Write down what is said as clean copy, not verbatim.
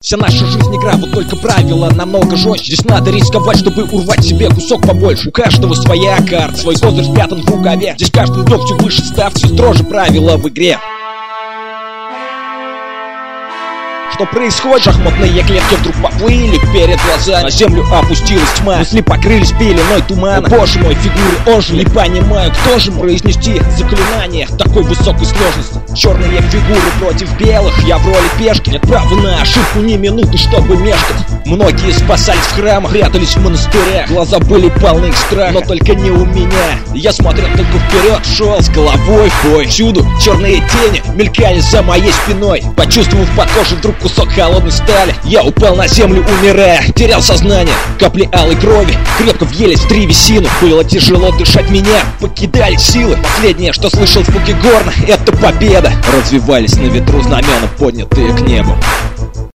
Вся наша жизнь игра, вот только правила намного жестче. Здесь надо рисковать, чтобы урвать себе кусок побольше. У каждого своя карта, свой козырь спрятан в рукаве. Здесь каждый вдох все выше ставь, все строже правила в игре. Что происходит? Шахматные клетки вдруг поплыли перед глазами. На землю опустилась тьма, мысли покрылись пеленой тумана. Боже мой, фигуры ожили, не понимаю, кто же произнести заклинание такой высокой сложности. Черные фигуры против белых, я в роли пешки. Нет права на ошибку ни минуты, чтобы мешкать. Многие спасались в храмах, прятались в монастырях. Глаза были полны страха, но только не у меня. Я смотрел только вперед, шел с головой в бой. Всюду черные тени мелькали за моей спиной. Почувствовав под кожей вдруг кусок холодной стали, я упал на землю, умирая, терял сознание. Капли алой крови крепко въелись в древесину. Было тяжело дышать, меня покидали силы. Последнее, что слышал в звуке горна, это победа. Развивались на ветру знамена, поднятые к небу.